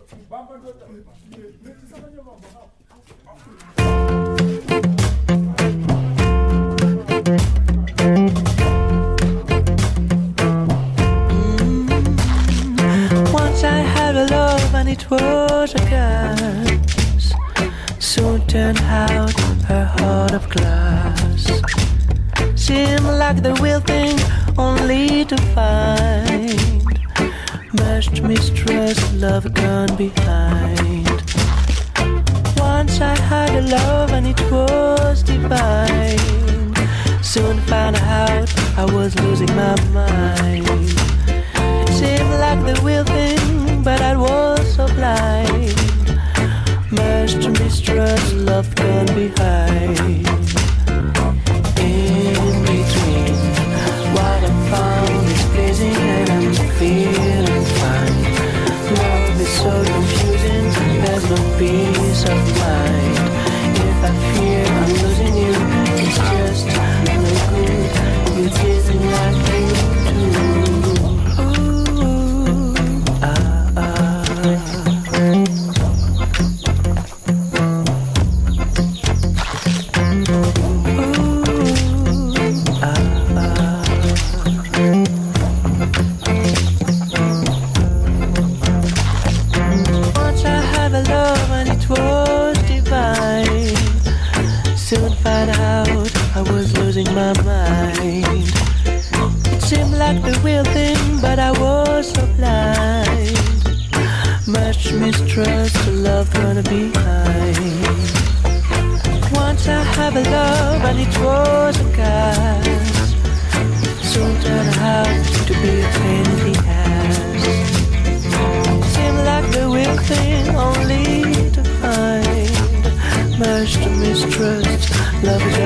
Once I had a love and it was a gas. Soon turned out her heart of glass. Seemed like the real thing, only to find much mistrust, love gone behind. Once I had a love and it was divine. Soon found out I was losing my mind. It seemed like the real thing, but I was so blind. Much mistrust, love gone behind. In between, what I found is pleasing and I'm feeling fine. Love is so confusing, there's no peace of mind. If I fear I'm losing you, it's just no good. You didn't like you too. Ooh, ah, ah. My mind. It seemed like the real thing, but I was so blind. Much mistrust, love gonna behind. Once I have a love and it was a gas. Soon turned out to be a pain in the ass. Seemed like the real thing, only to find much to mistrust, love